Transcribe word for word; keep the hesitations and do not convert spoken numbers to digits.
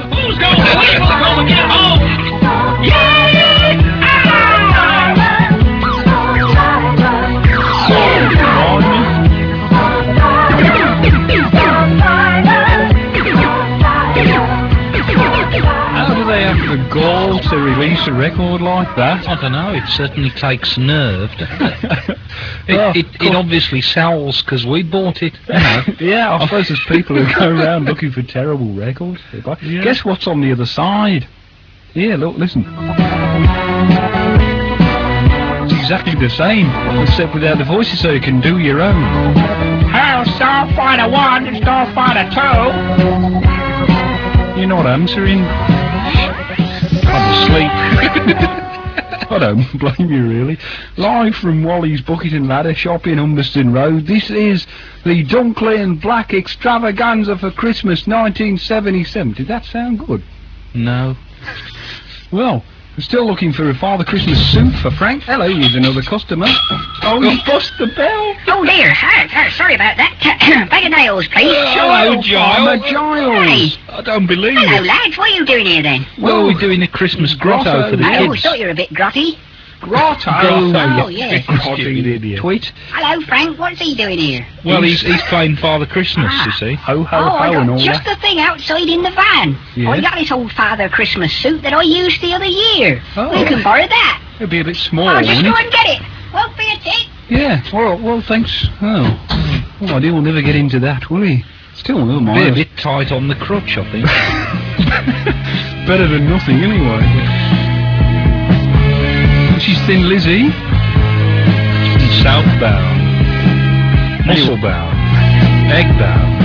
Who's going to wait for home and get home? How do they have the gall to release a record like that? I don't know, it certainly takes nerve, doesn't it? It, Oh, it, it obviously sells because we bought it, you know. Yeah, I suppose there's people who go around looking for terrible records. Yeah. Guess what's on the other side? Yeah, look, listen. It's exactly the same, except without the voices, so you can do your own. Hell, Starfighter one and Starfighter two. You're not answering. I'm asleep. I don't blame you, really. Live from Wally's Bucket and Ladder Shop in Humberston Road, this is the Dunkley and Black Extravaganza for Christmas nineteen seventy-seven. Did that sound good? No. Well, we're still looking for a Father Christmas suit for Frank. Hello, here's another customer. Oh, you bust the bell. Oh dear, uh, uh, sorry about that. Bag of nails, please. Hello, Farmer Giles. Giles. Hey. I don't believe Hello, it. lads. What are you doing here then? Well, we're doing a Christmas grotto, grotto, for the I always kids. thought you were a bit grotty. Grotto. Oh, yeah. Stupid idiot. Tweet. Hello, Frank. What's he doing here? Well, he's, he's playing Father Christmas, Ah. you see. Ho, ho, Oh, I ho, and got all just that. the thing outside in the van. Yeah? I got this old Father Christmas suit that I used the other year. Oh. You can borrow that. It'd be a bit small, I'll just wouldn't go it? and get it. Won't be a tick. Yeah, well, well, thanks. Oh, oh, I dear, we'll never get into that, will we? Still, never Be a mind. bit tight on the crutch, I think. Better than nothing, anyway. She's Thin Lizzy. Southbound. Musclebound. Eggbound.